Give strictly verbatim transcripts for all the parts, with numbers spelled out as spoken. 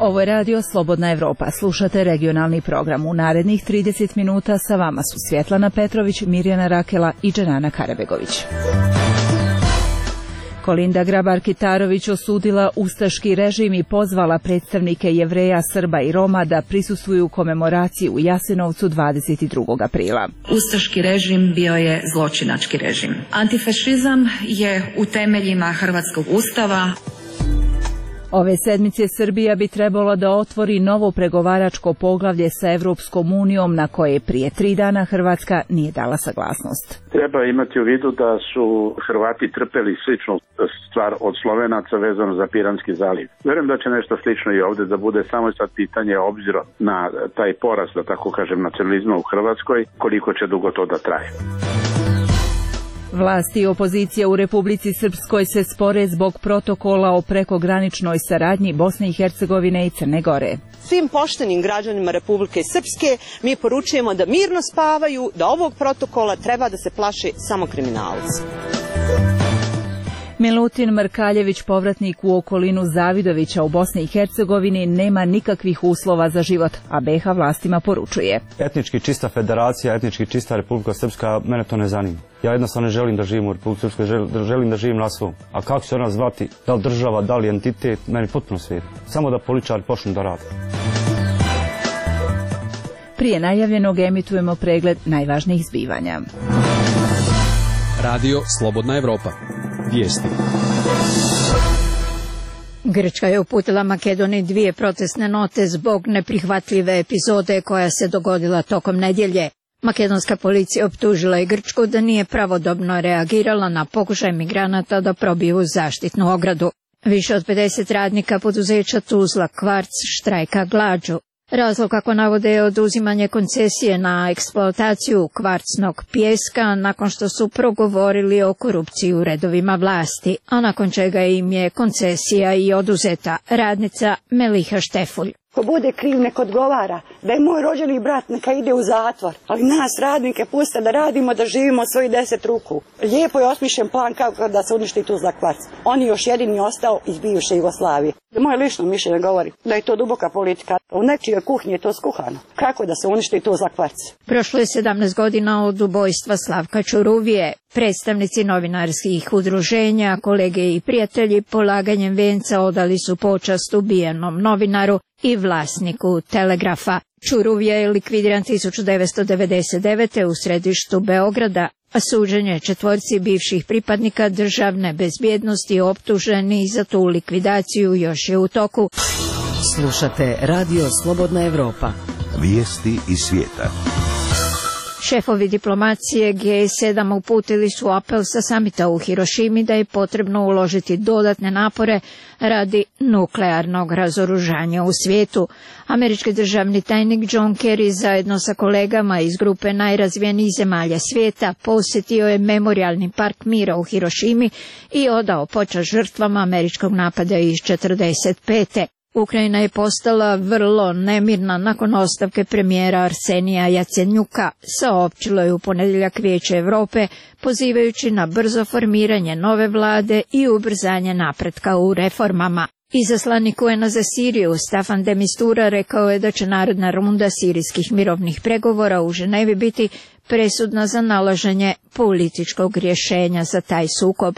Ovo je radio Slobodna Evropa. Slušate regionalni program. U narednih trideset minuta sa vama su Svjetlana Petrović, Mirjana Rakela i Dženana Karabegović. Kolinda Grabar-Kitarović osudila ustaški režim i pozvala predstavnike Jevreja, Srba i Roma da prisustvuju komemoraciji u Jasenovcu dvadeset drugog aprila. Ustaški režim bio je zločinački režim. Antifašizam je u temeljima Hrvatskog ustava. Ove sedmice Srbija bi trebalo da otvori novo pregovaračko poglavlje sa Evropskom unijom na koje prije tri dana Hrvatska nije dala saglasnost. Treba imati u vidu da su Hrvati trpeli sličnu stvar od Slovenaca vezano za Piranski zaliv. Vjerujem da će nešto slično i ovdje da bude, samo sad pitanje obzirom na taj porast, da tako kažem, nacionalizma u Hrvatskoj, koliko će dugo to da traje. Vlasti i opozicija u Republici Srpskoj se spore zbog protokola o prekograničnoj saradnji Bosne i Hercegovine i Crne Gore. Svim poštenim građanima Republike Srpske mi poručujemo da mirno spavaju, da ovog protokola treba da se plaše samo kriminalci. Milutin Mrkaljević, povratnik u okolinu Zavidovića u Bosni i Hercegovini, nema nikakvih uslova za život, a B iH vlastima poručuje. Etnički čista federacija, etnički čista Republika Srpska, mene to ne zanima. Ja jednostavno ne želim da živim u Republike Srpskoj, želim da živim na svom. A kako će ona zvati, da li država, da li entitet, meni potpuno svejedno. Samo da političari počnu da rade. Prije najavljenog emitujemo pregled najvažnijih zbivanja. Radio Slobodna Evropa. Vijesti. Grčka je uputila Makedoniji dvije protestne note zbog neprihvatljive epizode koja se dogodila tokom nedjelje. Makedonska policija optužila je Grčku da nije pravodobno reagirala na pokušaj migranata da probiju zaštitnu ogradu. Više od pedeset radnika poduzeća Tuzla Kvarc štrajka glađu. Razlog, kako navode, je oduzimanje koncesije na eksploataciju kvarcnog pijeska nakon što su progovorili o korupciji u redovima vlasti, a nakon čega im je koncesija i oduzeta. Radnica Meliha Štefulj. Ko bude kriv nek odgovara, da je moj rođeni brat neka ide u zatvor, ali nas radnike puste da radimo, da živimo od svojih deset ruku. Lijepo je osmišljen plan kako da se uništi Tuzla Kvarc. On je još jedini ostao iz bivše Jugoslavije. Moje lično mišljenje govori da je to duboka politika. U nečijoj kuhinji je to skuhano. Kako da se uništi Tuzla Kvarc? Prošlo je sedamnaest godina od ubojstva Slavka Ćuruvije. Predstavnici novinarskih udruženja, kolege i prijatelji polaganjem venca odali su počast ubijenom novinaru i vlasniku Telegrafa. Ćuruvija je likvidiran tisuću devetsto devedeset devete. u središtu Beograda, a suđenje četvorci bivših pripadnika državne bezbjednosti optuženi za tu likvidaciju još je u toku. Slušate Radio Slobodna Evropa. Vijesti iz svijeta. Šefovi diplomacije G sedam uputili su apel sa samita u Hirošimi da je potrebno uložiti dodatne napore radi nuklearnog razoružanja u svijetu. Američki državni tajnik John Kerry zajedno sa kolegama iz grupe najrazvijenijih zemalja svijeta posjetio je memorijalni park mira u Hirošimi i odao počast žrtvama američkog napada iz četrdeset pete. Ukrajina je postala vrlo nemirna nakon ostavke premijera Arsenija Jacenjuka, saopćilo je u ponedjeljak Vijeće Europe, pozivajući na brzo formiranje nove vlade i ubrzanje napretka u reformama. Izaslanik U N-a za Siriju Staffan de Mistura rekao je da će narodna runda sirijskih mirovnih pregovora u Ženevi biti presudna za nalaženje političkog rješenja za taj sukob.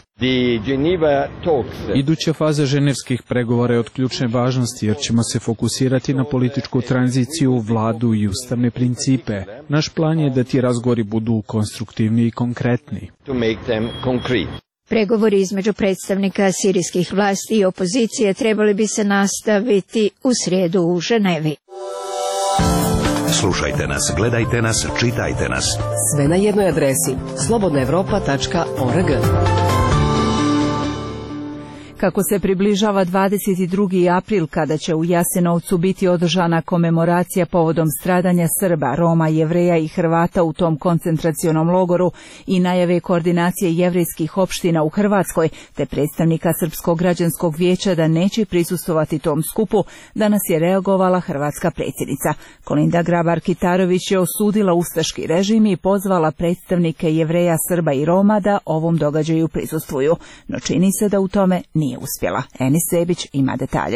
Iduća faza ženevskih pregovora je od ključne važnosti jer ćemo se fokusirati na političku tranziciju, vladu i ustavne principe. Naš plan je da ti razgovori budu konstruktivni i konkretni. Pregovori između predstavnika sirijskih vlasti i opozicije trebali bi se nastaviti u srijedu u Ženevi. Slušajte nas, gledajte nas, čitajte nas. Sve na jednoj adresi slobodna evropa tačka org. Kako se približava dvadeset drugi april, kada će u Jasenovcu biti održana komemoracija povodom stradanja Srba, Roma, Jevreja i Hrvata u tom koncentracionom logoru i najave koordinacije jevrejskih opština u Hrvatskoj, te predstavnika Srpskog građanskog vijeća da neće prisustvovati tom skupu, danas je reagovala hrvatska predsjednica. Kolinda Grabar-Kitarović je osudila ustaški režim i pozvala predstavnike Jevreja, Srba i Roma da ovom događaju prisustvuju, no čini se da u tome nije uspjela. Enis Sebić ima detalje.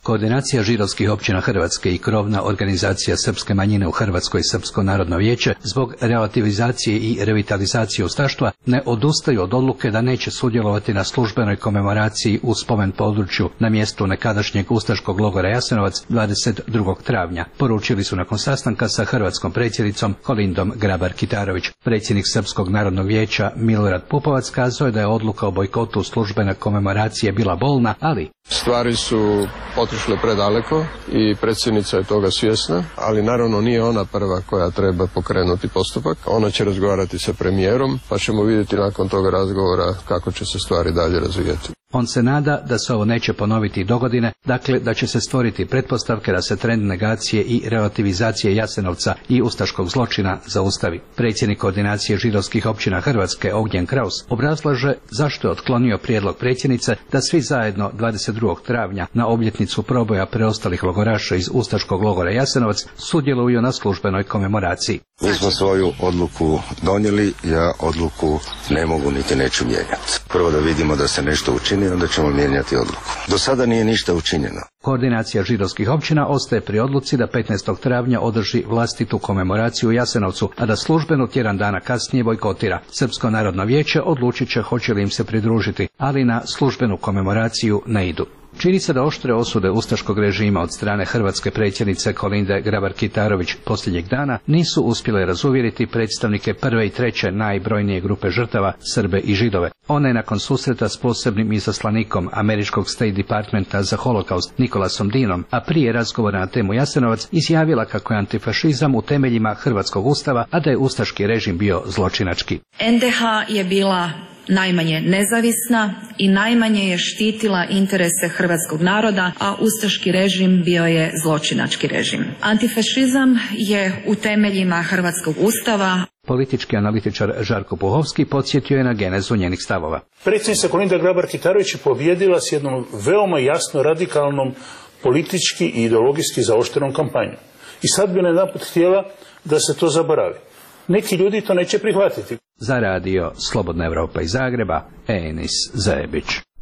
Koordinacija židovskih općina Hrvatske i krovna organizacija srpske manjine u Hrvatskoj Srpsko narodno vijeće zbog relativizacije i revitalizacije ustaštva ne odustaju od odluke da neće sudjelovati na službenoj komemoraciji u spomen području na mjestu nekadašnjeg ustaškog logora Jasenovac dvadeset drugog travnja, poručili su nakon sastanka sa hrvatskom predsjednicom Kolindom Grabar-Kitarović. Predsjednik Srpskog narodnog vijeća Milorad Pupovac kazao je da je odluka o bojkotu službene komemoracije bila bolna, ali stvari su otišle predaleko i predsjednica je toga svjesna, ali naravno nije ona prva koja treba pokrenuti postupak. Ona će razgovarati sa premijerom, pa ćemo vidjeti nakon toga razgovora kako će se stvari dalje razvijati. On se nada da se ovo neće ponoviti i dogodine, dakle da će se stvoriti pretpostavke da se trend negacije i relativizacije Jasenovca i ustaškog zločina zaustavi. Predsjednik koordinacije židovskih općina Hrvatske Ognjen Kraus obrazlaže zašto je otklonio prijedlog predsjednice da svi zajedno dvadeset drugog travnja na obljetnicu proboja preostalih logoraša iz ustaškog logora Jasenovac sudjeluju na službenoj komemoraciji. Mi smo svoju odluku donijeli, ja odluku ne mogu niti neću mijenjati. Prvo da vidimo da se nešto učini, onda ćemo mijenjati odluku. Do sada nije ništa učinjeno. Koordinacija židovskih općina ostaje pri odluci da petnaestog travnja održi vlastitu komemoraciju u Jasenovcu, a da službeno tjedan dana kasnije bojkotira. Srpsko narodno vijeće odlučit će hoće li im se pridružiti, ali na službenu komemoraciju ne idu. Čini se da oštre osude ustaškog režima od strane hrvatske predsjednice Kolinde Grabar-Kitarović posljednjeg dana nisu uspjele razuvjeriti predstavnike prve i treće najbrojnije grupe žrtava, Srbe i Židove. Ona je nakon susreta s posebnim izaslanikom američkog State Departmenta za holokaust Nikolasom Dinom, a prije razgovora na temu Jasenovac, izjavila kako je antifašizam u temeljima hrvatskog ustava, a da je ustaški režim bio zločinački. en de ha je bila najmanje nezavisna i najmanje je štitila interese hrvatskog naroda, a ustaški režim bio je zločinački režim. Antifašizam je u temeljima hrvatskog ustava. Politički analitičar Žarko Puhovski podsjetio je na genezu njenih stavova. Predsjednica Kolinda Grabar-Kitarović je pobijedila s jednom veoma jasno radikalnom politički i ideologijski zaoštrenom kampanjom. I sad bi najedanput htjela da se to zaboravi. Neki ljudi to neće prihvatiti. Za radio Slobodna Evropa iz Zagreba, Enis Zajebić.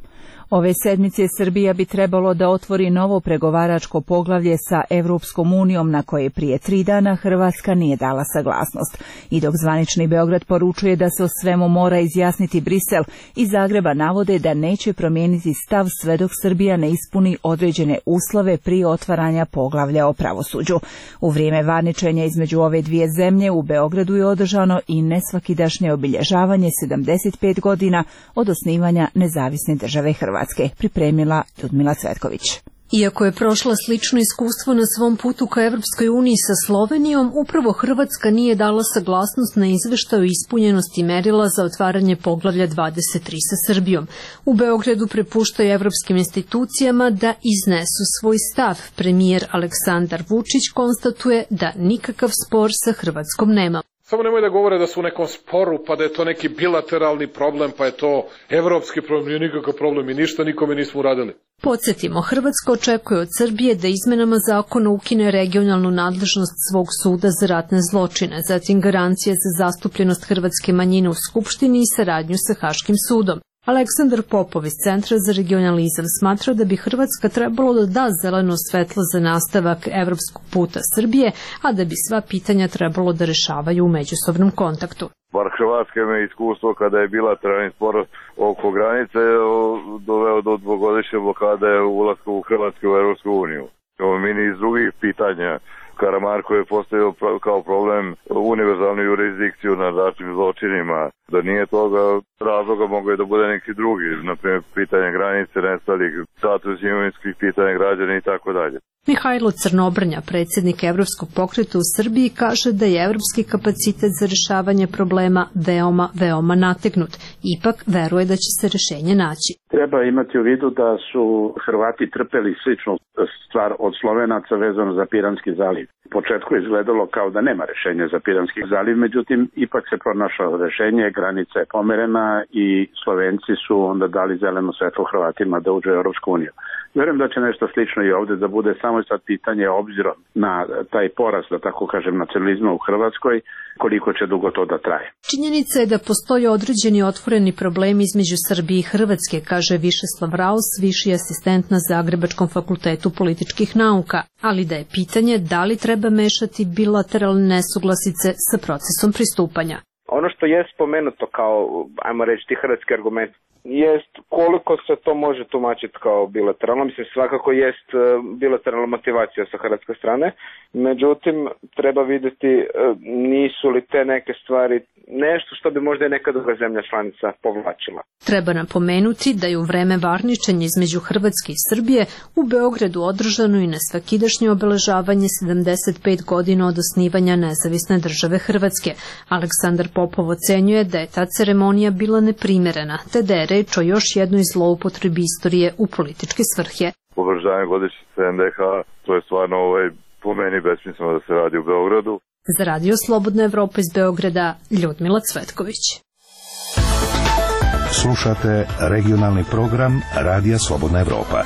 Ove sedmice Srbija bi trebalo da otvori novo pregovaračko poglavlje sa Evropskom unijom na koje prije tri dana Hrvatska nije dala saglasnost. I dok zvanični Beograd poručuje da se o svemu mora izjasniti Brisel, iz Zagreba navode da neće promijeniti stav sve dok Srbija ne ispuni određene uslove prije otvaranja poglavlja o pravosuđu. U vrijeme varničenja između ove dvije zemlje u Beogradu je održano i nesvakidašnje obilježavanje sedamdeset pet godina od osnivanja nezavisne države Hrvatske. Hrvatske, pripremila Ljudmila Cvetković. Iako je prošla slično iskustvo na svom putu ka Evropskoj uniji sa Slovenijom, upravo Hrvatska nije dala saglasnost na izveštaj o ispunjenosti merila za otvaranje poglavlja dvadeset tri sa Srbijom. U Beogradu prepuštaju evropskim institucijama da iznesu svoj stav. Premijer Aleksandar Vučić konstatuje da nikakav spor sa Hrvatskom nema. Samo nemoj da govore da su u nekom sporu, pa da je to neki bilateralni problem, pa je to evropski problem, nije nikakav problem i ništa nikome nismo uradili. Podsjetimo, Hrvatska očekuje od Srbije da izmenama zakona ukine regionalnu nadležnost svog suda za ratne zločine, zatim garancije za zastupljenost hrvatske manjine u Skupštini i saradnju sa Haškim sudom. Aleksandar Popov iz Centra za regionalizam smatra da bi Hrvatska trebalo da da zeleno svetlo za nastavak evropskog puta Srbije, a da bi sva pitanja trebalo da rešavaju u međusobnom kontaktu. Bar Hrvatska ima iskustvo kada je bilateralni spor oko granice doveo do dvogodišnje blokade ulaska u Hrvatsku u Europsku uniju. Mi ni iz drugih pitanja Karamarko je postavio kao problem univerzalnu jurisdikciju nad ratnim zločinima. Da nije toga razloga mogu je da bude neki drugi, naprimjer pitanje granice, nestalih, status imovinskih pitanja građana i tako dalje. Mihajlo Crnobrnja, predsjednik Evropskog pokreta u Srbiji, kaže da je evropski kapacitet za rešavanje problema veoma, veoma nategnut. Ipak veruje da će se rešenje naći. Treba imati u vidu da su Hrvati trpeli sličnu stvar od Slovenaca vezano za Piranski zaliv. zaliv. U početku je izgledalo kao da nema rešenja za Piranski zaliv, međutim ipak se pronašlo rešenje, granica je pomerena i Slovenci su onda dali zeleno svetlo Hrvatima da uđe u Europsku uniju. Vjerujem da će nešto slično i ovdje da bude, samo sad pitanje obzirom na taj porast, da tako kažem, nacionalizma u Hrvatskoj, koliko će dugo to da traje. Činjenica je da postoje određeni otvoreni problemi između Srbije i Hrvatske, kaže Višeslav Raus, viši asistent na Zagrebačkom fakultetu političkih nauka, ali da je pitanje da li treba mešati bilateralne nesuglasice sa procesom pristupanja. Ono što je spomenuto kao, ajmo reći, ti hrvatski argument, jest koliko se to može tumačiti kao bilateralno. Mislim, svakako jest bilateralna motivacija sa hrvatske strane, međutim, treba vidjeti nisu li te neke stvari nešto što bi možda i neka druga zemlja članica povlačila. Treba napomenuti da je u vreme varničenja između Hrvatske i Srbije u Beogradu održano i nesvakidašnje obeležavanje sedamdeset pet godina od osnivanja nezavisne države Hrvatske. Aleksandar Popov ocenjuje da je ta ceremonija bila neprimerena, te da je reč o još jednoj zloupotrebi istorije u političke svrhe. Obeležavanje godišnjice en de ha, to je stvarno ovaj, po meni besmisleno da se radi u Beogradu. Za Radio Slobodna Evropa iz Beograda, Ljudmila Cvetković. Slušate regionalni program Radija Slobodna Evropa.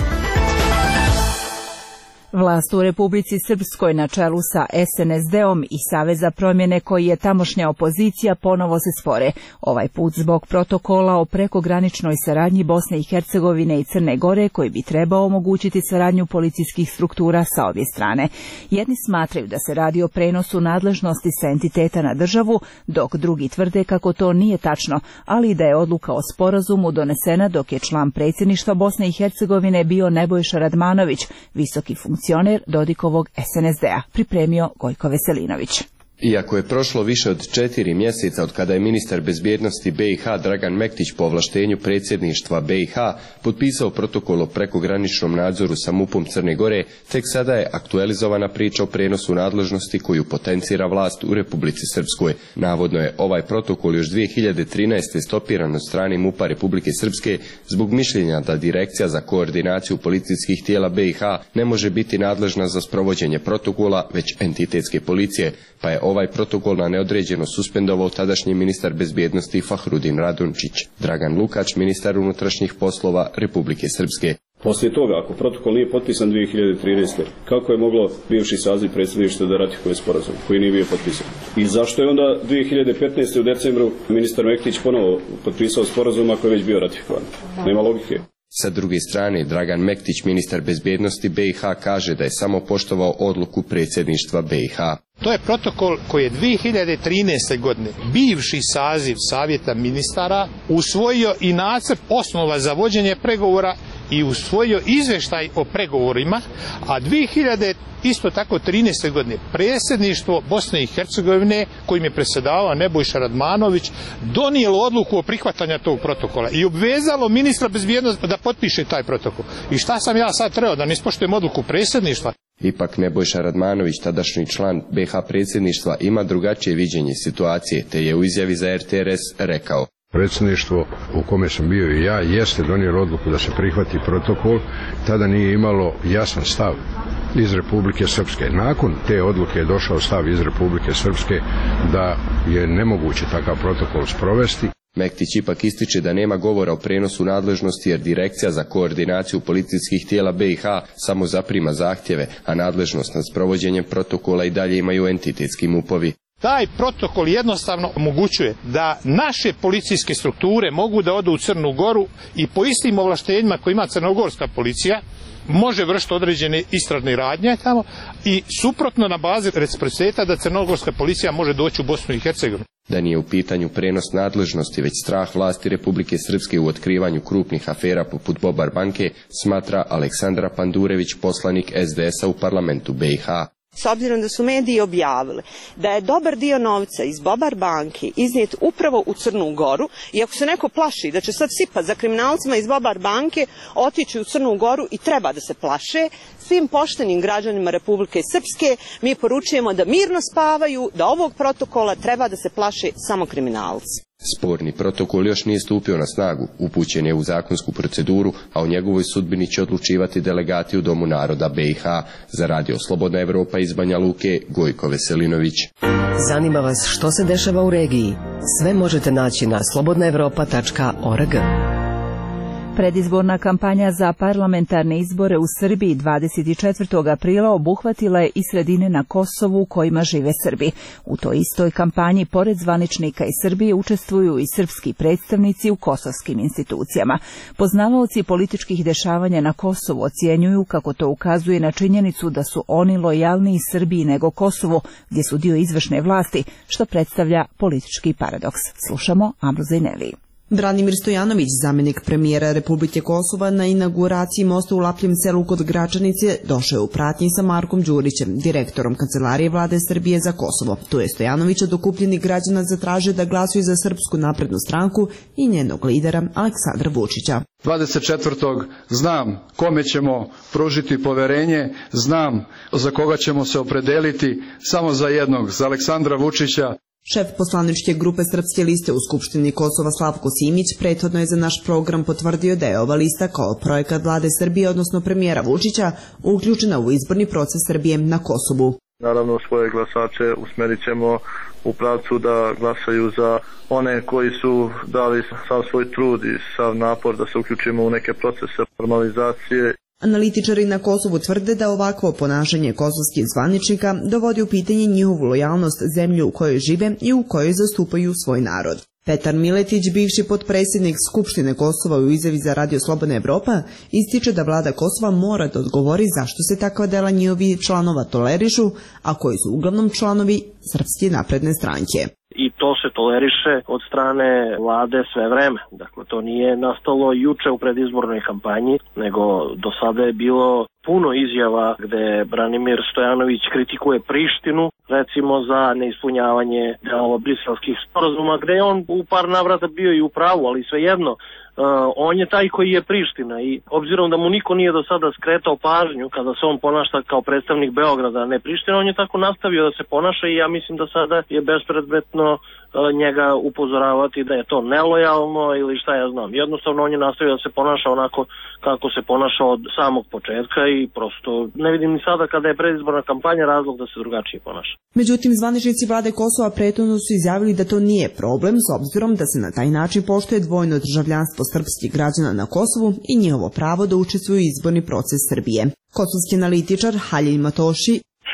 Vlast u Republici Srpskoj na čelu sa es en es de-om i Saveza promjene koji je tamošnja opozicija ponovo se spore, ovaj put zbog protokola o prekograničnoj saradnji Bosne i Hercegovine i Crne Gore koji bi trebao omogućiti saradnju policijskih struktura sa obje strane. Jedni smatraju da se radi o prenosu nadležnosti sa entiteta na državu, dok drugi tvrde kako to nije tačno, ali da je odluka o sporazumu donesena dok je član predsjedništva Bosne i Hercegovine bio Nebojša Radmanović, visoki funkcioner Dodikovog es en es de-a, pripremio Gojko Veselinović. Iako je prošlo više od četiri mjeseca od kada je ministar bezbjednosti be i ha Dragan Mektić po ovlaštenju predsjedništva be i ha potpisao protokol o prekograničnom nadzoru sa mupom Crne Gore, tek sada je aktualizovana priča o prenosu nadležnosti koju potencira vlast u Republici Srpskoj. Navodno je ovaj protokol još dvije hiljade trinaeste stopiran od strane mupa Republike Srpske zbog mišljenja da Direkcija za koordinaciju policijskih tijela be i ha ne može biti nadležna za sprovođenje protokola, već entitetske policije, pa je ovaj protokol na neodređeno suspendovao tadašnji ministar bezbjednosti Fahrudin Radončić. Dragan Lukač, ministar unutrašnjih poslova Republike Srpske. Poslije toga, ako protokol nije potpisan dvije hiljade trinaeste. kako je moglo bivši saziv predsjedništva da ratifikuje sporazum koji nije bio potpisan? I zašto je onda dvije hiljade petnaeste. u decembru ministar Mektić ponovo potpisao sporazum ako je već bio ratifikovan? Nema logike. Sa druge strane, Dragan Mektić, ministar bezbjednosti be i ha, kaže da je samo poštovao odluku predsjedništva be i ha. To je protokol koji je dvije hiljade trinaeste. godine bivši saziv Savjeta ministara usvojio i nacrt osnova za vođenje pregovora i usvojio izvještaj o pregovorima, a dvije hiljade isto tako trinaeste. godine predsjedništvo Bosne i Hercegovine, kojim je predsjedavao Nebojša Radmanović, donijelo odluku o prihvatanju tog protokola i obvezalo ministra bezbjednosti da potpiše taj protokol. I šta sam ja sad trebao, da ne ispoštujem odluku predsjedništva? Ipak Nebojša Radmanović, tadašnji član be ha predsjedništva, ima drugačije viđenje situacije, te je u izjavi za er te er es rekao: Predsjedništvo u kome sam bio i ja jeste donijelo odluku da se prihvati protokol, tada nije imalo jasan stav iz Republike Srpske. Nakon te odluke je došao stav iz Republike Srpske da je nemoguće takav protokol sprovesti. Mektić ipak ističe da nema govora o prenosu nadležnosti jer Direkcija za koordinaciju policijskih tijela be i ha samo zaprima zahtjeve, a nadležnost nad sprovođenjem protokola i dalje imaju entitetski mupovi. Taj protokol jednostavno omogućuje da naše policijske strukture mogu da odu u Crnu Goru i po istim ovlaštenjima koje ima crnogorska policija može vršiti određene istražne radnje tamo i suprotno na bazi reciprociteta da crnogorska policija može doći u Bosnu i Hercegovinu. Da nije u pitanju prenos nadležnosti, već strah vlasti Republike Srpske u otkrivanju krupnih afera poput Bobar banke, smatra Aleksandra Pandurević, poslanik es de es a u parlamentu be i ha. S obzirom da su mediji objavili da je dobar dio novca iz Bobar banki iznijet upravo u Crnu Goru, i ako se neko plaši da će sad sipat za kriminalcima iz Bobar banke, otići u Crnu Goru, i treba da se plaše, svim poštenim građanima Republike Srpske mi poručujemo da mirno spavaju, da ovog protokola treba da se plaše samo kriminalci. Sporni protokol još nije stupio na snagu, upućen je u zakonsku proceduru, a o njegovoj sudbini će odlučivati delegati u Domu naroda B i H. Za Radio Slobodna Evropa iz Banja Luke, Gojko Veselinović. Zanima vas što se dešava u regiji? Sve možete naći na slobodna evropa tačka org. Predizborna kampanja za parlamentarne izbore u Srbiji dvadeset četvrtog aprila obuhvatila je i sredine na Kosovu u kojima žive Srbi. U toj istoj kampanji, pored zvaničnika iz Srbije, učestvuju i srpski predstavnici u kosovskim institucijama. Poznavaoci političkih dešavanja na Kosovu ocjenjuju kako to ukazuje na činjenicu da su oni lojalniji Srbiji nego Kosovu, gdje su dio izvršne vlasti, što predstavlja politički paradoks. Slušamo Amru Zajneli. Branimir Stojanović, zamjenik premijera Republike Kosova, na inauguraciji mosta u Lapljem selu kod Gračanice došao je u pratnji sa Markom Đurićem, direktorom Kancelarije vlade Srbije za Kosovo. Tu je Stojanović od okupljenih građana zatražio da glasuju za Srpsku naprednu stranku i njenog lidera Aleksandra Vučića. dvadeset četvrtog znam kome ćemo pružiti poverenje, znam za koga ćemo se opredeliti, samo za jednog, za Aleksandra Vučića. Šef poslaničke grupe Srpske liste u Skupštini Kosova Slavko Simić prethodno je za naš program potvrdio da je ova lista kao projekat vlade Srbije, odnosno premijera Vučića, uključena u izborni proces Srbije na Kosovu. Naravno, svoje glasače usmerit ćemo u pravcu da glasaju za one koji su dali sav svoj trud i sav napor da se uključimo u neke procese normalizacije. Analitičari na Kosovu tvrde da ovakvo ponašanje kosovskih zvaničnika dovodi u pitanje njihovu lojalnost zemlju u kojoj žive i u kojoj zastupaju svoj narod. Petar Miletić, bivši potpredsjednik Skupštine Kosova u izjavi za Radio Slobodna Evropa, ističe da vlada Kosova mora da odgovori zašto se takva dela njihovi članova tolerišu, a koji su uglavnom članovi Srpske napredne stranke. I to se toleriše od strane vlade sve vreme. Dakle, to nije nastalo juče u predizbornoj kampanji, nego do sada je bilo puno izjava gde Branimir Stojanović kritikuje Prištinu, recimo za neispunjavanje delova briselskih sporazuma, gde je on u par navrata bio i u pravu, ali svejedno, Uh, on je taj koji je Priština i obzirom da mu niko nije do sada skretao pažnju kada se on ponaša kao predstavnik Beograda, a ne Priština, on je tako nastavio da se ponaša i ja mislim da sada je bespredmetno uh, njega upozoravati da je to nelojalno ili šta ja znam. Jednostavno on je nastavio da se ponaša onako kako se ponaša od samog početka i prosto ne vidim ni sada kada je predizborna kampanja razlog da se drugačije ponaša. Međutim, zvaničnici vlade Kosova prethodno su izjavili da to nije problem s obzirom da se na taj način poštuje dvojno državljanstvo srpskih građana na Kosovu i njihovo pravo da učestvuju u izborni proces Srbije. Kosovski analitičar Halil Matoši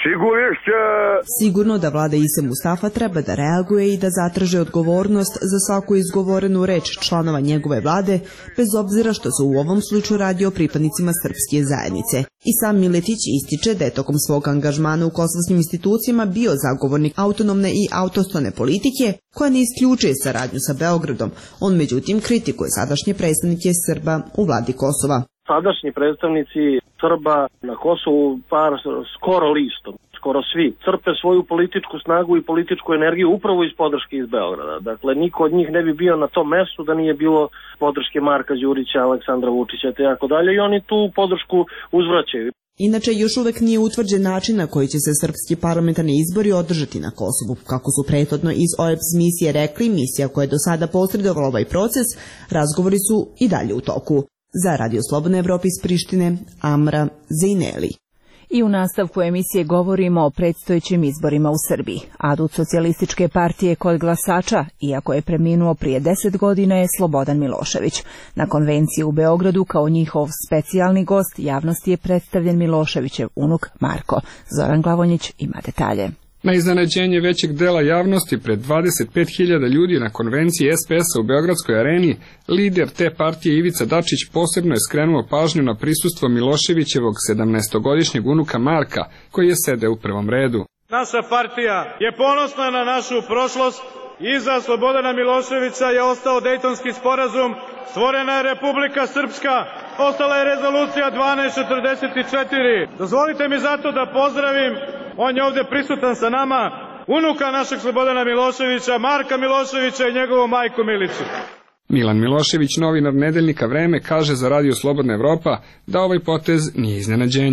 sigurno da vlada Ise Mustafa treba da reaguje i da zatraže odgovornost za svaku izgovorenu reč članova njegove vlade, bez obzira što se u ovom slučaju radi o pripadnicima srpske zajednice. I sam Miletić ističe da je tokom svog angažmana u kosovskim institucijama bio zagovornik autonomne i autostone politike koja ne isključuje saradnju sa Beogradom. On međutim kritikuje sadašnje predstavnike Srba u vladi Kosova. Sadašnji predstavnici Srba na Kosovu, par skoro listom, skoro svi, crpe svoju političku snagu i političku energiju upravo iz podrške iz Beograda. Dakle, niko od njih ne bi bio na tom mestu da nije bilo podrške Marka Đurića, Aleksandra Vučića i tako dalje i oni tu podršku uzvraćaju. Inače, još uvek nije utvrđen način na koji će se srpski parlamentarni izbori održati na Kosovu. Kako su prethodno iz O E B S misije rekli, misija koja je do sada posredovala ovaj proces, razgovori su i dalje u toku. Za Radio Slobodna Evropa iz Prištine, Amra Zajneli. I u nastavku emisije govorimo o predstojećim izborima u Srbiji. Adut socijalističke partije kod glasača, iako je preminuo prije deset godina, je Slobodan Milošević. Na konvenciji u Beogradu kao njihov specijalni gost javnosti je predstavljen Miloševićev unuk Marko. Zoran Glavonjić ima detalje. Na iznenađenje većeg dela javnosti pred dvadeset pet hiljada ljudi na konvenciji S P S-a u Beogradskoj areni, lider te partije Ivica Dačić posebno je skrenuo pažnju na prisustvo Miloševićevog sedamnaestogodišnjeg unuka Marka, koji je sedeo u prvom redu. Naša partija je ponosna na našu prošlost. Iza Slobodana Miloševića je ostao Dejtonski sporazum, stvorena je Republika Srpska, ostala je rezolucija dvanaest četrdeset četiri. Dozvolite mi zato da pozdravim, on je ovdje prisutan sa nama, unuka našeg Slobodana Miloševića, Marka Miloševića i njegovu majku Milicu. Milan Milošević, novinar nedeljnika Vreme, kaže za Radio Slobodna Evropa da ovaj potez nije iznenađenje.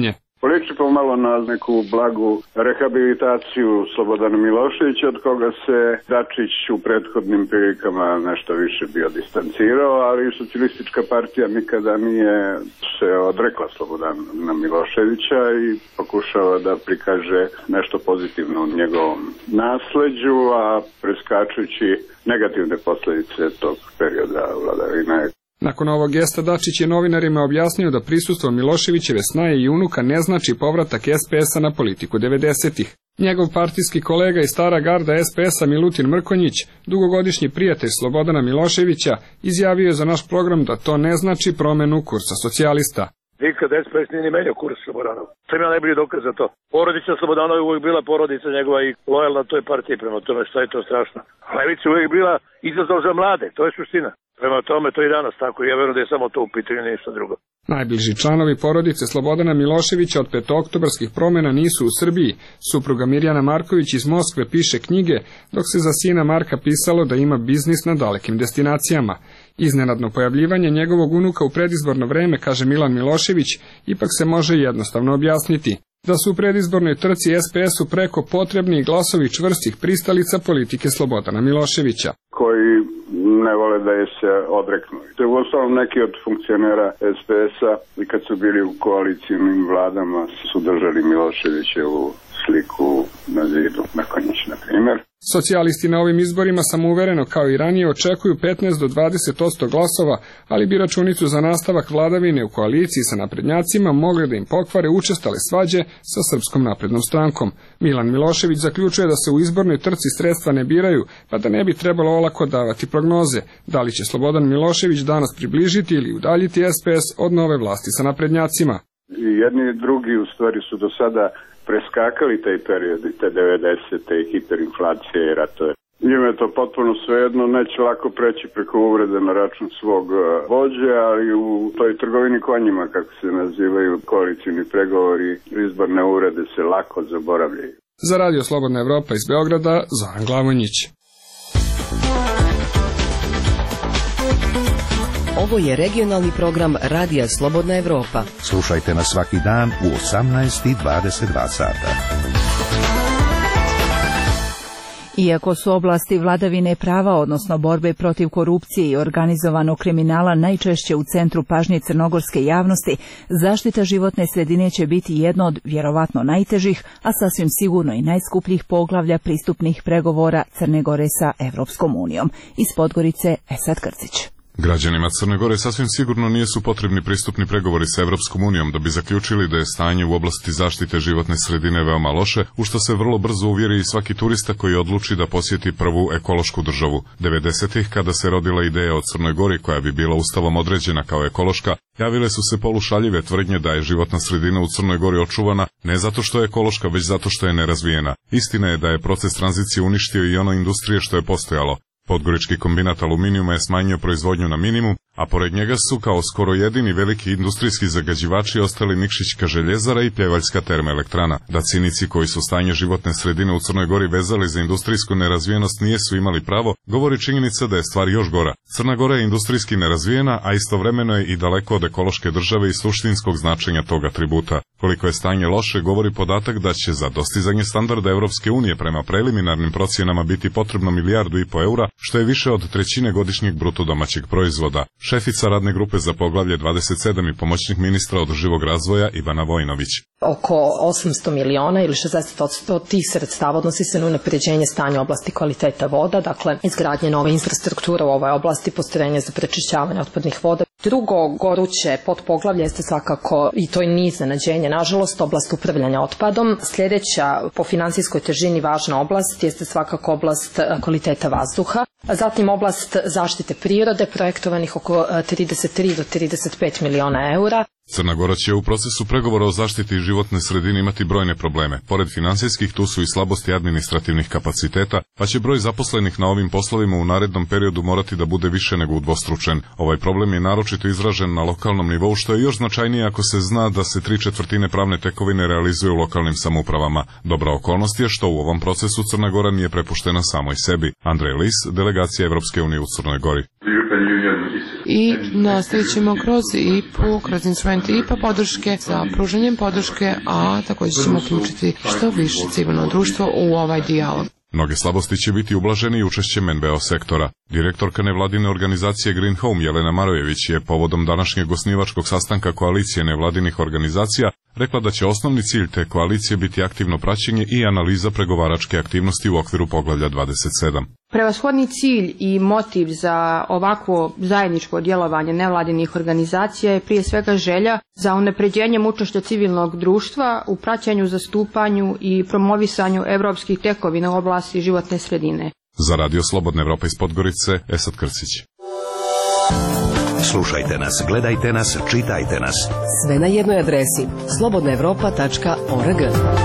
Liči pomalo na neku blagu rehabilitaciju Slobodana Miloševića, od koga se Dačić u prethodnim prilikama nešto više bio distancirao, ali Socijalistička partija nikada nije se odrekla Slobodana Miloševića i pokušava da prikaže nešto pozitivno u njegovom nasleđu, a preskačući negativne posledice tog perioda vladavine. Nakon ovog gesta Dačić je novinarima objasnio da prisustvo Miloševićeve snaje i unuka ne znači povratak es pe es a na politiku devedesetih. Njegov partijski kolega i stara garda es pe es a Milutin Mrkonjić, dugogodišnji prijatelj Slobodana Miloševića, izjavio je za naš program da to ne znači promenu kursa socijalista. Nikad es pe es nije ni menjao kurs Slobodanov. To ima najbolji dokaz za to. Porodica Slobodanova je uvijek bila porodica njegova i lojalna toj partiji, prema tome što je to strašno. Levica uvijek bila izazov za mlade, to je suština. Prema tome to i danas tako, ja verujem da je samo to u pitanju, ništa drugo. Najbliži članovi porodice Slobodana Miloševića od petooktobarskih promjena nisu u Srbiji. Supruga Mirjana Marković iz Moskve piše knjige, dok se za sina Marka pisalo da ima biznis na dalekim destinacijama. Iznenadno pojavljivanje njegovog unuka u predizborno vreme, kaže Milan Milošević, ipak se može jednostavno objasniti. Da su u predizbornoj trci es pe es u preko potrebni glasovi čvrstih pristalica politike Slobodana Miloševića. Koji ne vole da je se odreknu. To je uostalom neki od funkcionera es pe es a i kad su bili u koalicijnim vladama su držali Miloševićevu sliku na zidu, Mrkonjić na primjer. Socijalisti na ovim izborima samouvereno kao i ranije očekuju petnaest do dvadeset posto glasova, ali bi računicu za nastavak vladavine u koaliciji sa naprednjacima mogli da im pokvare učestale svađe sa Srpskom naprednom strankom. Milan Milošević zaključuje da se u izbornoj trci sredstva ne biraju, pa da ne bi trebalo olako davati prognoze. Da li će Slobodan Milošević danas približiti ili udaljiti es pe es od nove vlasti sa naprednjacima? I jedni i drugi u stvari su do sada preskakali taj period i te devedesete i hiperinflacije i ratove. Njima je to potpuno svejedno, neće lako preći preko uvrede na račun svog vođe, ali u toj trgovini konjima, kako se nazivaju koalicijni pregovori, izborne uvrede se lako zaboravljaju. Za Radio Slobodna Evropa iz Beograda, Zoran Glavonjić. Ovo je regionalni program Radija Slobodna Evropa. Slušajte nas svaki dan u osamnaest i dvadeset dva sata. Iako su oblasti vladavine prava, odnosno borbe protiv korupcije i organizovanog kriminala najčešće u centru pažnje crnogorske javnosti, zaštita životne sredine će biti jedno od vjerovatno najtežih, a sasvim sigurno i najskupljih poglavlja pristupnih pregovora Crne Gore sa Evropskom unijom. Iz Podgorice, Esad Krcić. Građanima Crne Gore sasvim sigurno nisu potrebni pristupni pregovori sa Evropskom unijom da bi zaključili da je stanje u oblasti zaštite životne sredine veoma loše, u što se vrlo brzo uvjeri i svaki turista koji odluči da posjeti prvu ekološku državu. devedesetih, kada se rodila ideja o Crnoj Gori koja bi bila ustavom određena kao ekološka, javile su se polušaljive tvrdnje da je životna sredina u Crnoj Gori očuvana ne zato što je ekološka, već zato što je nerazvijena. Istina je da je proces tranzicije uništio i ono industrije što je postojalo. Podgorički kombinat aluminijuma je smanjio proizvodnju na minimum, a pored njega su kao skoro jedini veliki industrijski zagađivači ostali Nikšićka željezara i Pljevaljska termoelektrana. Da cinici koji su stanje životne sredine u Crnoj Gori vezali za industrijsku nerazvijenost nijesu imali pravo, govori činjenica da je stvar još gora. Crna Gora je industrijski nerazvijena, a istovremeno je i daleko od ekološke države i suštinskog značenja tog atributa. Koliko je stanje loše, govori podatak da će za dostizanje standarda Evropske unije prema preliminarnim procjenama biti potrebno milijardu i po eura, što je više od trećine godišnjeg bruto domaćeg proizvoda. Šefica radne grupe za poglavlje dvadeset sedam i pomoćnik ministra održivog razvoja Ivana Vojnović. Oko osamsto miliona ili šezdeset posto tih sredstava odnosi se na unapređenje stanja oblasti kvaliteta voda, dakle izgradnje nove infrastrukture u ovoj oblasti, postrojenja za prečišćavanje otpadnih voda. Drugo goruće podpoglavlje jeste svakako, i to je niz iznenađenja, nažalost, oblast upravljanja otpadom. Sljedeća po finansijskoj težini važna oblast jeste svakako oblast kvaliteta vazduha. Zatim oblast zaštite prirode, projektovanih oko trideset tri do trideset pet miliona eura. Crna Gora će u procesu pregovora o zaštiti životne sredine imati brojne probleme. Pored finansijskih, tu su i slabosti administrativnih kapaciteta, pa će broj zaposlenih na ovim poslovima u narednom periodu morati da bude više nego udvostručen. Ovaj problem je naročito izražen na lokalnom nivou, što je još značajnije ako se zna da se tri četvrtine pravne tekovine realizuje u lokalnim samoupravama. Dobra okolnost je što u ovom procesu Crna Gora nije prepuštena samoj sebi. Andrej Lis, delegacija Evropske unije u Crnoj Gori. i nastavit ćemo kroz I P U, kroz instrumente I P A podrške za pružanjem podrške, a također ćemo uključiti što više civilno društvo u ovaj dijalog. Mnoge slabosti će biti ublaženi i učešćem N B O sektora. Direktorka nevladine organizacije Green Home Jelena Marojević je povodom današnjeg osnivačkog sastanka koalicije nevladinih organizacija rekla da će osnovni cilj te koalicije biti aktivno praćenje i analiza pregovaračke aktivnosti u okviru poglavlja dvadeset sedam. Prevashodni cilj i motiv za ovakvo zajedničko djelovanje nevladinih organizacija je prije svega želja za unapređenjem učešća civilnog društva u praćenju, zastupanju i promovisanju evropskih tekovina u oblasti životne sredine. Za Radio Slobodna Evropa iz Podgorice, Esad Krcić. Slušajte nas, gledajte nas, čitajte nas. Sve na jednoj adresi slobodna evropa tačka org.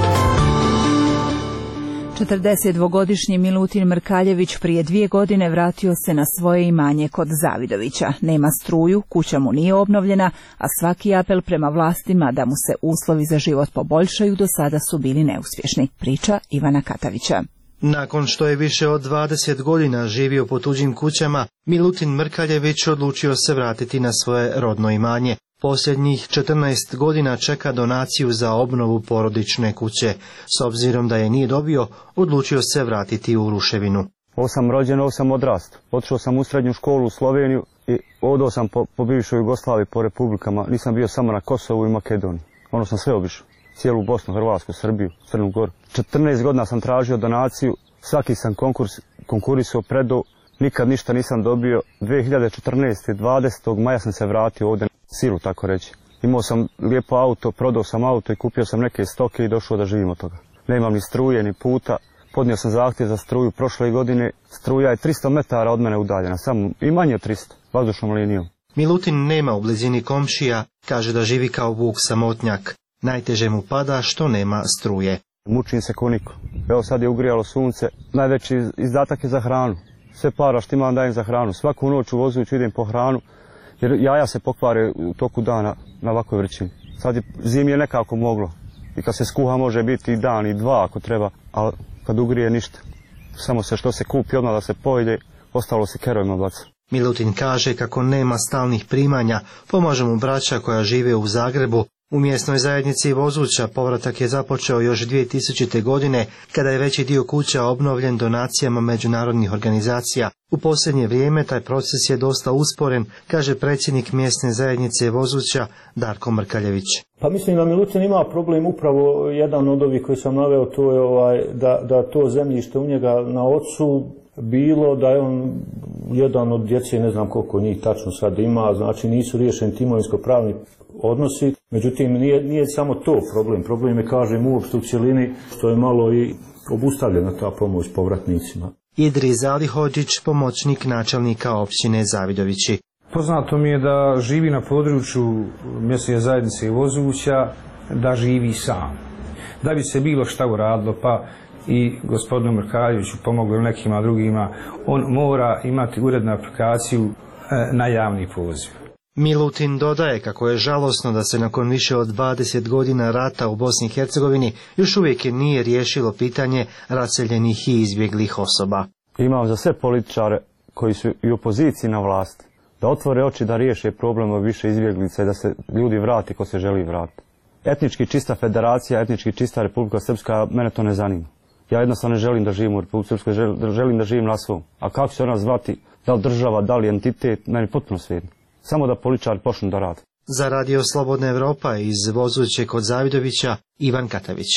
četrdesetdvogodišnji Milutin Mrkaljević prije dvije godine vratio se na svoje imanje kod Zavidovića. Nema struju, kuća mu nije obnovljena, a svaki apel prema vlastima da mu se uslovi za život poboljšaju do sada su bili neuspješni. Priča Ivana Katavića. Nakon što je više od dvadeset godina živio po tuđim kućama, Milutin Mrkaljević odlučio se vratiti na svoje rodno imanje. Posljednjih četrnaest godina čeka donaciju za obnovu porodične kuće. S obzirom da je nije dobio, odlučio se vratiti u ruševinu. Ovo sam rođen, ovo sam odrastao. Otišao sam u srednju školu u Sloveniju i odao sam po, po bivšoj Jugoslaviji, po republikama. Nisam bio samo na Kosovu i Makedoniji. Ono sam sve obišao. Cijelu Bosnu, Hrvatsku, Srbiju, Crnu Goru. četrnaest godina sam tražio donaciju, svaki sam konkurs, konkurisao predao, nikad ništa nisam dobio. dvije hiljade četrnaeste. dvadesetog maja sam se vratio ovdje na silu, tako reći. Imao sam lijepo auto, prodao sam auto i kupio sam neke stoke i došao da živim od toga. Nemam ni struje, ni puta. Podnio sam zahtjev za struju prošle godine. Struja je tristo metara od mene udaljena, samo i manje od tristo, vazdušnom linijom. Milutin nema u blizini komšija, kaže da živi kao vuk samotnjak. Najteže mu pada što nema struje. Mučim se ko niko. Evo sad je ugrijalo sunce. Najveći izdatak je za hranu. Sve para što imam dajem za hranu. Svaku noć u vozuću idem po hranu, jer jaja se pokvare u toku dana na ovakvoj vrućini. Sad je zimi je nekako moglo. I kad se skuha može biti i dan i dva ako treba, ali kad ugrije ništa. Samo se što se kupi odmah da se pojede, ostalo se kerovima baca. Milutin kaže kako nema stalnih primanja, pomaže mu braća koja žive u Zagrebu. U mjesnoj zajednici Vozuća povratak je započeo još dvije tisućite. godine, kada je veći dio kuća obnovljen donacijama međunarodnih organizacija. U posljednje vrijeme taj proces je dosta usporen, kaže predsjednik mjesne zajednice Vozuća Darko Mrkaljević. Pa mislim da Milutin ima problem upravo jedan od ovih koji sam naveo, to je ovaj, da, da to zemljište u njega na ocu bilo da je on jedan od djece, ne znam koliko njih tačno sad ima, znači nisu riješeni imovinsko-pravni odnosi, međutim nije, nije samo to problem, problem je, kažem, uopšte u cjelini što je malo i obustavljena ta pomoć povratnicima. Idris Zalihodžić, pomoćnik načelnika općine Zavidovići. Poznato mi je da živi na području mjesne zajednice Vozuća, da živi sam. Da bi se bilo šta uradilo, pa i gospodinu Mrkaljeviću pomoglo nekima drugima, on mora imati urednu aplikaciju na javni poziv. Milutin dodaje kako je žalosno da se nakon više od dvadeset godina rata u Bosni i Hercegovini još uvijek nije riješilo pitanje raseljenih i izbjeglih osoba. Imam za sve političare koji su i opoziciji na vlasti da otvore oči da riješe problem više izbjeglica i da se ljudi vrati ko se želi vratiti. Etnički čista federacija, etnički čista Republika Srpska, mene to ne zanima. Ja jednostavno ne želim da živim u Republike Srpskoj, želim da živim na svom. A kako će ona zvati, da li država, da li entitet, meni potpuno svejedno. Samo da političari počnu da rade. Za Radio Slobodna Evropa iz Vozuće kod Zavidovića, Ivan Katavić.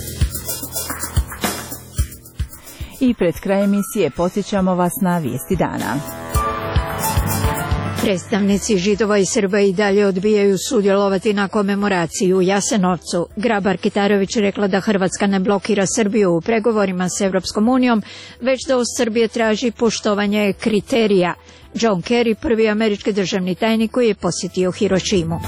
I pred kraj emisije podsjećamo vas na vijesti dana. Predstavnici Židova i Srba i dalje odbijaju sudjelovati na komemoraciji u Jasenovcu. Grabar-Kitarović rekla da Hrvatska ne blokira Srbiju u pregovorima s Evropskom unijom, već da od Srbije traži poštovanje kriterija. John Kerry, prvi američki državni tajnik koji je posjetio Hirošimu.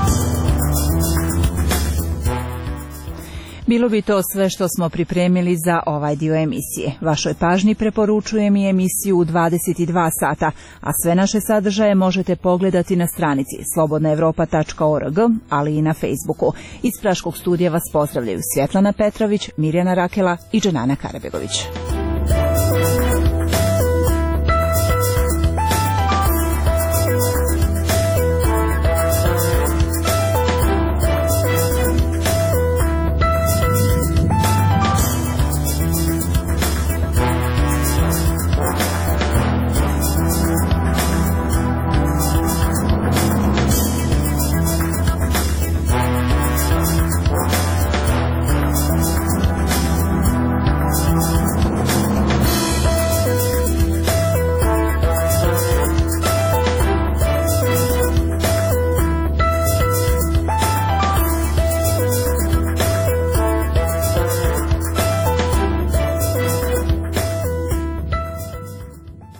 Bilo bi to sve što smo pripremili za ovaj dio emisije. Vašoj pažnji preporučujem i emisiju u dvadeset dva sata, a sve naše sadržaje možete pogledati na stranici slobodna evropa tačka org, ali i na Facebooku. Iz Praškog studija vas pozdravljaju Svjetlana Petrović, Mirjana Rakela i Dženana Karabegović.